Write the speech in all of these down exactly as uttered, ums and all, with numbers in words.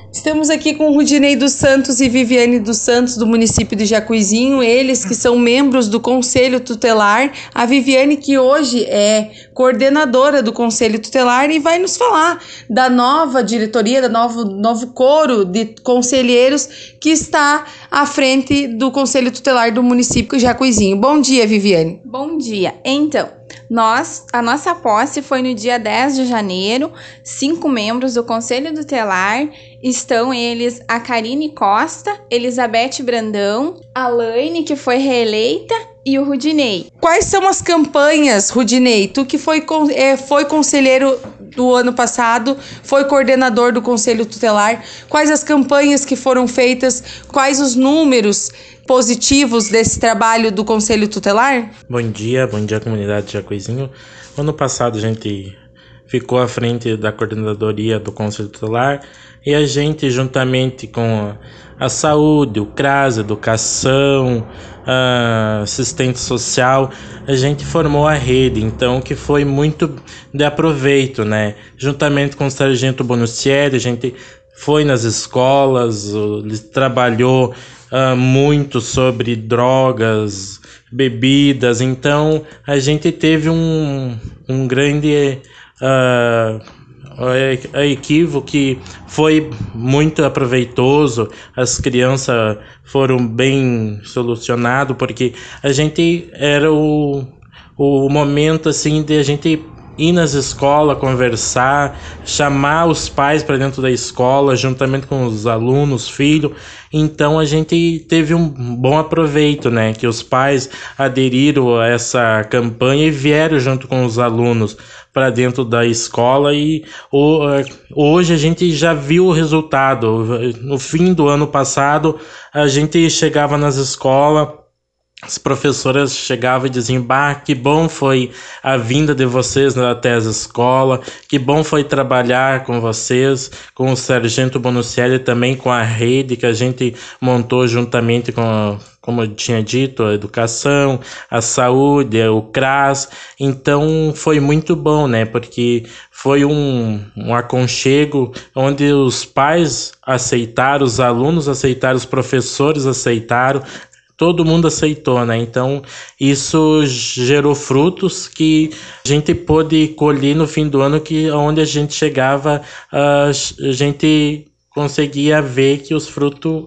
Estamos aqui com Rudinei dos Santos e Viviane dos Santos, do município de Jacuizinho, eles que são membros do Conselho Tutelar. A Viviane, que hoje é coordenadora do Conselho Tutelar, e vai nos falar da nova diretoria, do novo, novo coro de conselheiros que está à frente do Conselho Tutelar do município de Jacuizinho. Bom dia, Viviane. Bom dia. Então, nós, a nossa posse foi no dia dez de janeiro, cinco membros do Conselho Tutelar, estão eles a Karine Costa, Elizabeth Brandão, a Laine, que foi reeleita, e o Rudinei. Quais são as campanhas, Rudinei? Tu que foi, é, foi conselheiro do ano passado, foi coordenador do Conselho Tutelar, quais as campanhas que foram feitas, quais os números positivos desse trabalho do Conselho Tutelar? Bom dia, bom dia comunidade de Jacuizinho. Ano passado a gente ficou à frente da coordenadoria do Conselho Tutelar e a gente, juntamente com a saúde, o CRAS, educação, a assistente social, a gente formou a rede, então que foi muito de aproveito, né? Juntamente com o sargento Bonuccieri, a gente foi nas escolas, ele trabalhou Uh, muito sobre drogas, bebidas, então a gente teve um, um grande uh, equívoco que foi muito aproveitoso, as crianças foram bem solucionadas, porque a gente era o, o momento assim de a gente ir nas escolas, conversar, chamar os pais para dentro da escola, juntamente com os alunos, filhos. Então a gente teve um bom aproveito, né? Que os pais aderiram a essa campanha e vieram junto com os alunos para dentro da escola, e hoje a gente já viu o resultado. No fim do ano passado, a gente chegava nas escolas, as professoras chegavam e diziam: bah, que bom foi a vinda de vocês até as escolas, que bom foi trabalhar com vocês, com o sargento Bonuccieri, também com a rede que a gente montou juntamente com a, como eu tinha dito, a educação, a saúde, o CRAS. Então foi muito bom, né? Porque foi um, um aconchego onde os pais aceitaram, os alunos aceitaram, os professores aceitaram, todo mundo aceitou, né? Então isso gerou frutos que a gente pôde colher no fim do ano, que onde a gente chegava, a gente conseguia ver que os frutos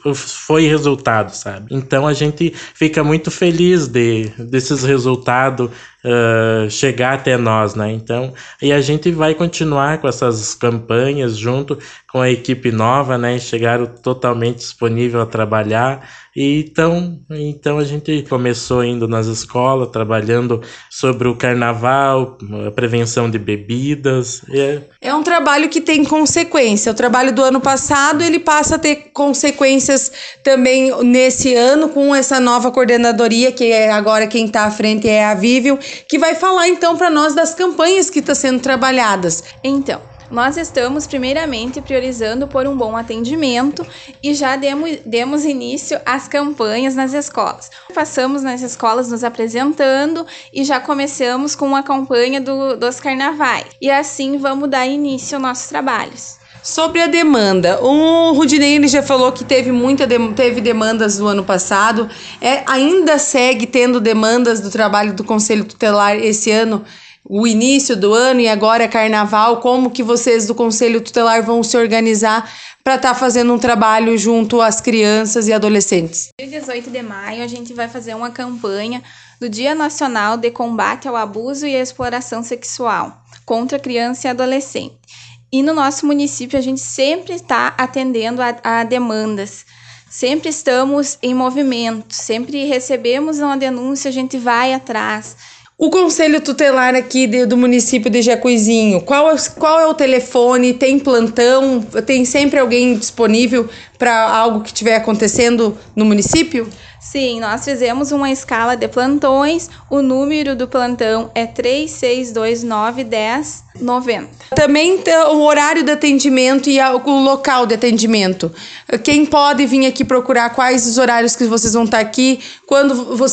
foi resultado, sabe? Então a gente fica muito feliz de desses resultados uh, chegar até nós, né? Então, e a gente vai continuar com essas campanhas junto com a equipe nova, né? Chegaram totalmente disponível a trabalhar. E então, então a gente começou indo nas escolas, trabalhando sobre o carnaval, a prevenção de bebidas. É, é um trabalho que tem consequência. O trabalho do ano passado, ele passa a ter consequências também nesse ano, com essa nova coordenadoria, que é agora quem está à frente é a Vívio, que vai falar então para nós das campanhas que estão sendo trabalhadas. Então, nós estamos primeiramente priorizando por um bom atendimento e já demos, demos início às campanhas nas escolas. Passamos nas escolas nos apresentando e já começamos com a campanha do, dos carnavais. E assim vamos dar início aos nossos trabalhos. Sobre a demanda, o Rudinei ele já falou que teve, muita de, teve demandas do ano passado, é, ainda segue tendo demandas do trabalho do Conselho Tutelar esse ano, o início do ano e agora é carnaval. Como que vocês do Conselho Tutelar vão se organizar para estar tá fazendo um trabalho junto às crianças e adolescentes? No dia dezoito de maio a gente vai fazer uma campanha do Dia Nacional de Combate ao Abuso e à Exploração Sexual contra criança e adolescente. E no nosso município a gente sempre está atendendo a, a demandas, sempre estamos em movimento, sempre recebemos uma denúncia, a gente vai atrás. O Conselho Tutelar aqui de, do município de Jacuizinho, qual, qual é o telefone? Tem plantão? Tem sempre alguém disponível para algo que estiver acontecendo no município? Sim, nós fizemos uma escala de plantões, o número do plantão é três seis dois nove, dez, noventa. Também o horário de atendimento e o local de atendimento. Quem pode vir aqui procurar, quais os horários que vocês vão estar aqui, quando vocês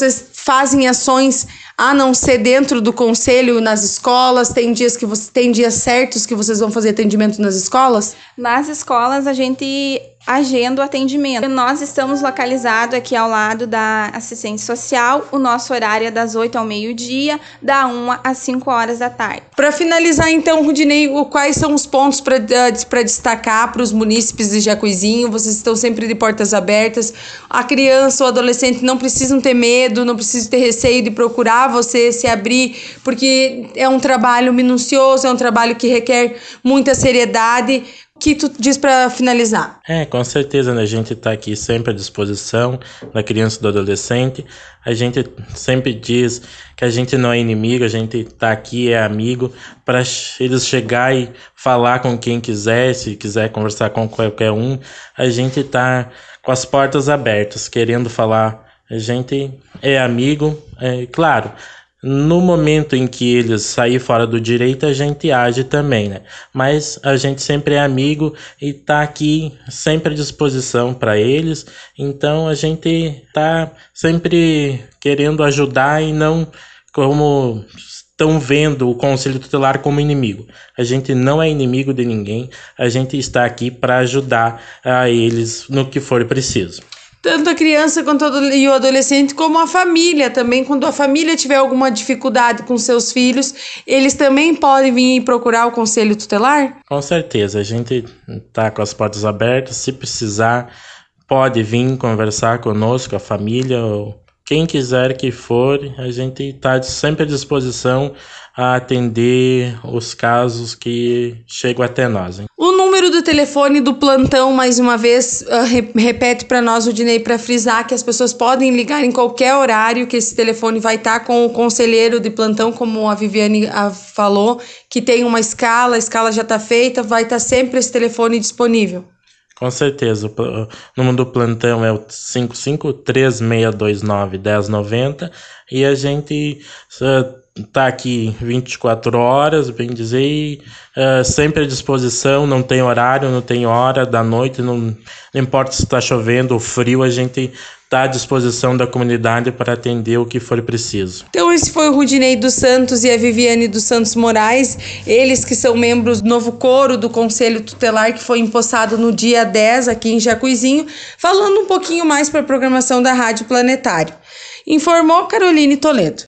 fazem ações a não ser dentro do conselho, nas escolas? Tem dias que você tem dias certos que vocês vão fazer atendimento nas escolas? Nas escolas a gente agenda o atendimento. Nós estamos localizados aqui ao lado da assistência social. O nosso horário é das oito ao meio-dia, da uma às cinco horas da tarde. Para finalizar, então, Rudinei, quais são os pontos para destacar para os munícipes de Jacuizinho? Vocês estão sempre de portas abertas. A criança ou adolescente não precisam ter medo, não precisam ter receio de procurar você, se abrir, porque é um trabalho minucioso, é um trabalho que requer muita seriedade. O que tu diz para finalizar? É, com certeza, né? A gente está aqui sempre à disposição da criança e do adolescente. A gente sempre diz que a gente não é inimigo, a gente está aqui, é amigo, para eles chegar e falar com quem quiser, se quiser conversar com qualquer um. A gente está com as portas abertas, querendo falar. A gente é amigo, é claro. No momento em que eles saírem fora do direito, a gente age também, né? Mas a gente sempre é amigo e tá aqui sempre à disposição para eles. Então a gente tá sempre querendo ajudar e não como estão vendo o Conselho Tutelar como inimigo. A gente não é inimigo de ninguém, a gente está aqui para ajudar a eles no que for preciso. Tanto a criança quanto o adolescente, como a família também. Quando a família tiver alguma dificuldade com seus filhos, eles também podem vir procurar o Conselho Tutelar? Com certeza, a gente está com as portas abertas. Se precisar, pode vir conversar conosco, a família, ou quem quiser que for. A gente está sempre à disposição a atender os casos que chegam até nós, hein? O número do telefone do plantão, mais uma vez, uh, re- repete para nós, Rudinei, para frisar que as pessoas podem ligar em qualquer horário, que esse telefone vai estar com o conselheiro de plantão, como a Viviane uh, falou, que tem uma escala, a escala já está feita, vai estar sempre esse telefone disponível. Com certeza, o número do plantão é o cinco cinco, três seis dois nove, um zero nove zero e a gente uh, tá aqui vinte e quatro horas, bem dizer, e, uh, sempre à disposição, não tem horário, não tem hora da noite, não, não importa se está chovendo ou frio, a gente está à disposição da comunidade para atender o que for preciso. Então esse foi o Rudinei dos Santos e a Viviane dos Santos Moraes, eles que são membros do novo coro do Conselho Tutelar, que foi empossado no dia dez aqui em Jacuizinho, falando um pouquinho mais para a programação da Rádio Planetário. Informou Caroline Toledo.